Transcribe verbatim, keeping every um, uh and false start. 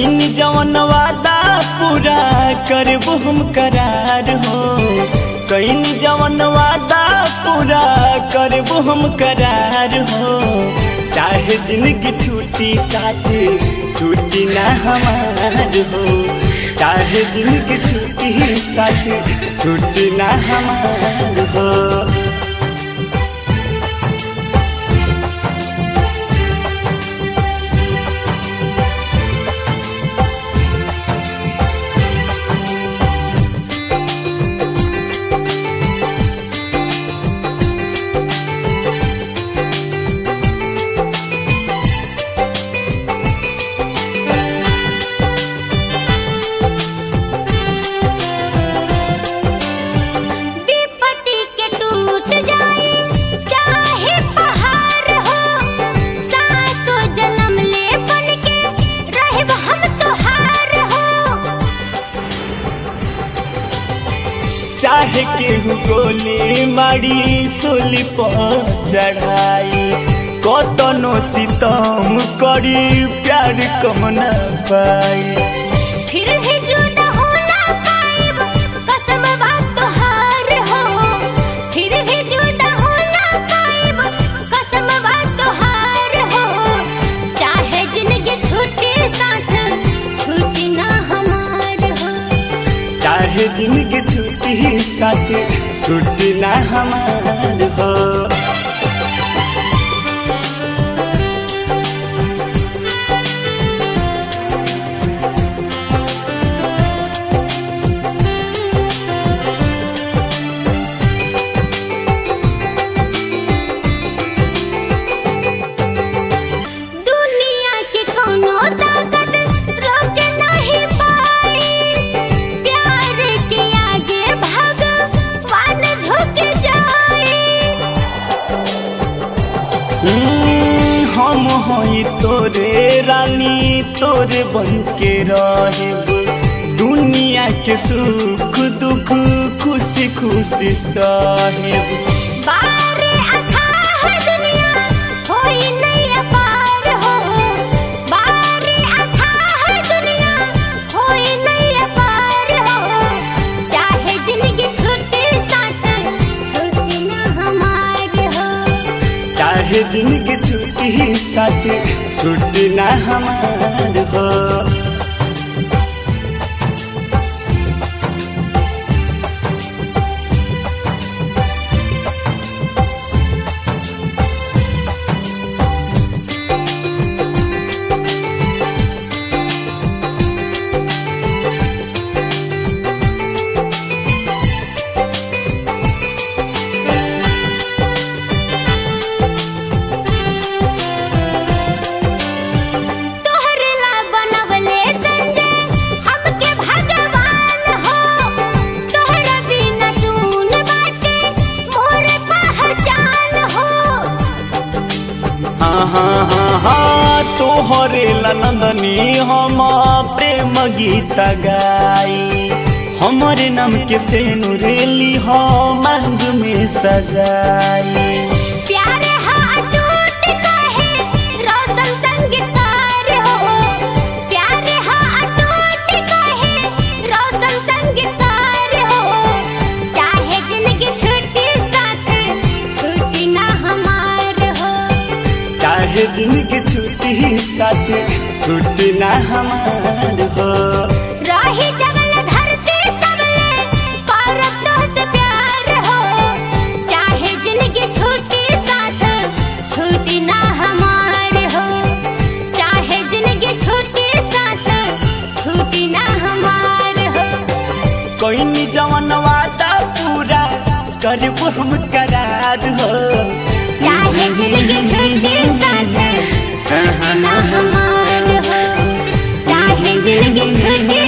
कईनी जवन वादा पूरा करबो हम करार हो। कईनी जवन वादा पूरा करबो हम करार हो। चाहे जिंदगी छूटी साथ छूटी ना हमार हो। चाहे जिंदगी छूटी साथ छूटी ना हमार हो। चाहे केहू गोली मारी सोली पर चढ़ाई कतनो सितम करी प्यार कम न पाई। फिर भी जुदा हो ना पाइब कसम बात तोहार हो। फिर भी जुदा हो ना पाइब कसम बात तोहार हो। चाहे जिंदगी छूटे साथ छूटी ना हमार हो। चाहे जिंदगी छूटी साथ छूटी ना हमार हो। हम हई तोरे रानी तोरे बन के रहेब। दुनिया के सुख दुख खुशी खुशी सहेब। बारे अथाह दुनिया होई नहीं अपार हो। बारे अथाह दुनिया होई नहीं अपार हो। चाहे जिंदगी छूटे साथ छूटी ना हमार हो। चाहे जिंदगी छूटी साथ छूटी ना हमार हो। हाँ हाँ हाँ तोहरे नंदनी हम प्रेम गीत गाई। हमारे नाम के सेनुरेली हो मांग में सजाई। प्यारे हाटूट कहे रोशन संगीतकार हो। प्यारे हाटूट कहे रोशन संगीतकार हो। चाहे जिंदगी छूटी साथ छूटी ना हमार हो। चाहे जिंदगी छूटी साथ छूटी ना हमार हो। रही जबल धरती तबले करब तोहसे प्यार हो। चाहे जिंदगी छूटी साथ छूटी ना हमार हो। चाहे जिंदगी छूटी साथ छूटी ना हमार हो। कईनी जवन वादा पूरा करबो हम करार हो। चाहे जिंदगी छूटी साथ छूटी ना हमार हो। चाहे जिंदगी छूटी